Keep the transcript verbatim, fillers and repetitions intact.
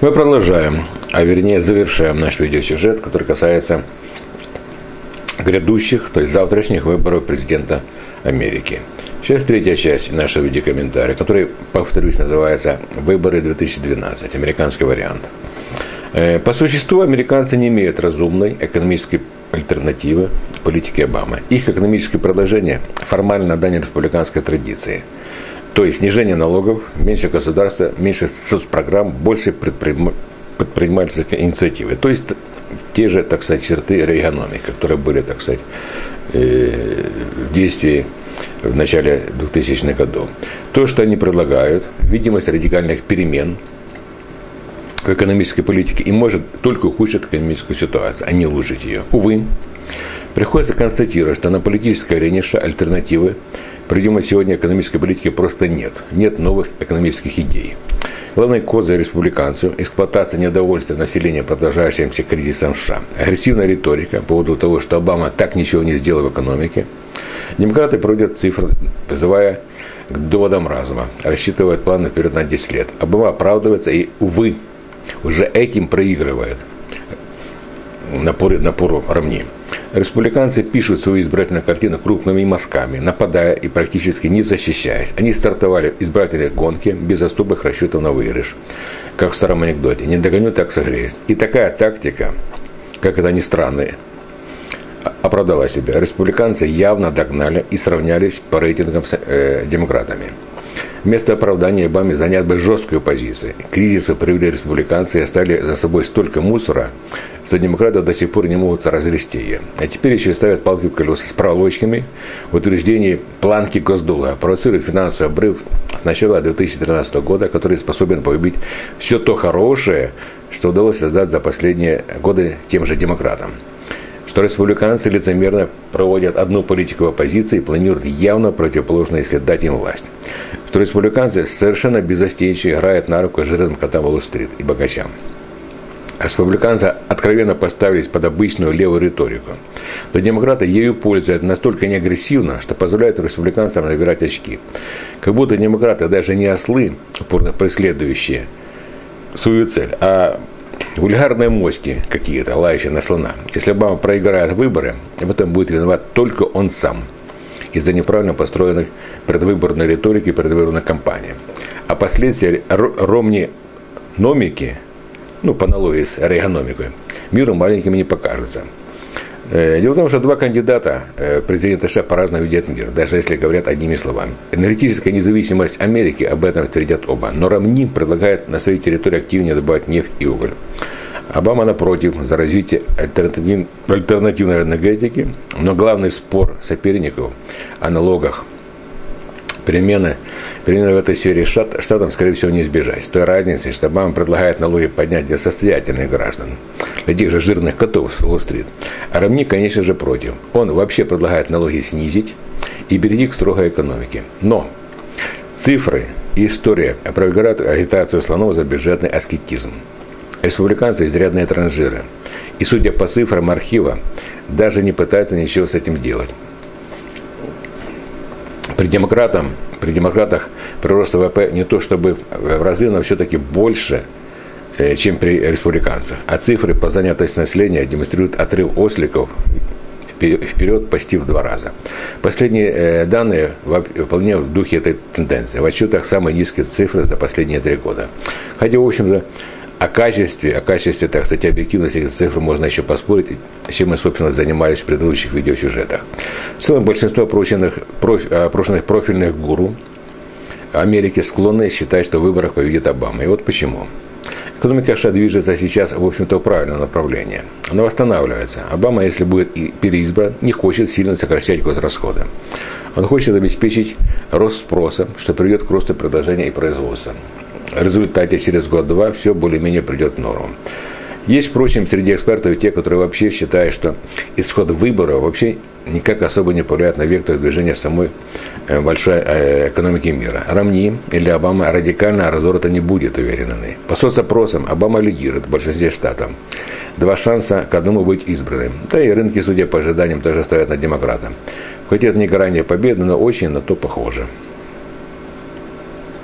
Мы продолжаем, а вернее завершаем наш видеосюжет, который касается грядущих, то есть завтрашних выборов президента Америки. Сейчас третья часть нашего видеокомментария, который, повторюсь, называется «Выборы две тысячи двенадцать. Американский вариант». По существу американцы не имеют разумной экономической альтернативы политике Обамы. Их экономическое предложение формально дань республиканской традиции. То есть снижение налогов, меньше государства, меньше соцпрограмм, больше предприним... предпринимательской инициативы. То есть те же, так сказать, черты рейганомики, которые были, так сказать, в действии в начале двухтысячных годов. То, что они предлагают, видимость радикальных перемен в экономической политике и может только ухудшить экономическую ситуацию, а не улучшить ее. Увы, приходится констатировать, что на политической арене альтернативы придумать сегодня экономической политики просто нет. Нет новых экономических идей. Главной козой республиканцев – эксплуатация недовольства населения продолжающимся кризисом США. Агрессивная риторика по поводу того, что Обама так ничего не сделал в экономике. Демократы проводят цифры, призывая к доводам разума, рассчитывают планы вперед на десять лет. Обама оправдывается и, увы, уже этим проигрывает напору, напору Ромни. Республиканцы пишут свою избирательную картину крупными мазками, нападая и практически не защищаясь. Они стартовали в избирательной гонке без особых расчетов на выигрыш. Как в старом анекдоте: не догоню, так согреюсь. И такая тактика, как это ни странно, оправдала себя. Республиканцы явно догнали и сравнялись по рейтингам с э, демократами. Вместо оправдания Обаме занять бы жесткую позицию. К кризису привели республиканцы и оставили за собой столько мусора, что демократы до сих пор не могут разгрести ее. А теперь еще ставят палки в колеса с проволочками в утверждении планки госдолга, провоцируют финансовый обрыв с начала две тысячи тринадцатого года, который способен погубить все то хорошее, что удалось создать за последние годы тем же демократам. Что республиканцы лицемерно проводят одну политику в оппозиции и планируют явно противоположное, если дать им власть. Что республиканцы совершенно беззастенчиво играют на руку жирным котам Уолл-стрит и богачам. Республиканцы откровенно поставились под обычную левую риторику. Но демократы ею пользуются настолько неагрессивно, что позволяют республиканцам набирать очки. Как будто демократы даже не ослы, упорно преследующие свою цель, а вульгарные моськи какие-то, лающие на слона. Если Обама проиграет выборы, в этом будет виноват только он сам из-за неправильно построенной предвыборной риторики и предвыборной кампании. А последствия ромни-номики, ну, по аналогии с рейганомикой, миру маленькими не покажутся. Дело в том, что два кандидата президента США по-разному видят мир, даже если говорят одними словами. Энергетическая независимость Америки, об этом твердят оба. Но Ромни предлагает на своей территории активнее добывать нефть и уголь. Обама, напротив, за развитие альтернатив... альтернативной энергетики. Но главный спор соперников о налогах, перемены, перемены в этой сфере штат, штатам, скорее всего, не избежать. С той разницей, что Обама предлагает налоги поднять для состоятельных граждан, для тех же жирных котов с Уолл-стрит. А Ромни, конечно же, против. Он вообще предлагает налоги снизить и перейти к строгой экономике. Но цифры и история опровергают агитацию слонов за бюджетный аскетизм. Республиканцы изрядные транжиры. И, судя по цифрам архива, даже не пытаются ничего с этим делать. При, демократам, при демократах прирост ВВП не то чтобы в разы, но все-таки больше, чем при республиканцах. А цифры по занятости населения демонстрируют отрыв осликов вперед почти в два раза. Последние данные вполне в духе этой тенденции. В отчетах самые низкие цифры за последние три года. Хотя, в общем-то, о качестве, о качестве, так сказать, объективности этих цифр можно еще поспорить, чем мы, собственно, занимались в предыдущих видеосюжетах. В целом, большинство опрошенных, проф, опрошенных профильных гуру Америки склонны считать, что в выборах победит Обама. И вот почему. Экономика США движется сейчас, в общем-то, в правильном направлении. Она восстанавливается. Обама, если будет переизбран, не хочет сильно сокращать госрасходы. Он хочет обеспечить рост спроса, что приведет к росту предложения и производства. В результате через год-два все более-менее придет в норму. Есть, впрочем, среди экспертов и те, которые вообще считают, что исход выборов вообще никак особо не повлияет на вектор движения самой большой экономики мира. Ромни или Обама радикально разорвано не будет, уверены. По соцопросам Обама лидирует в большинстве штатов. Два шанса к одному быть избранным. Да и рынки, судя по ожиданиям, тоже ставят на демократа. Хоть это не гарантия победы, но очень на то похоже.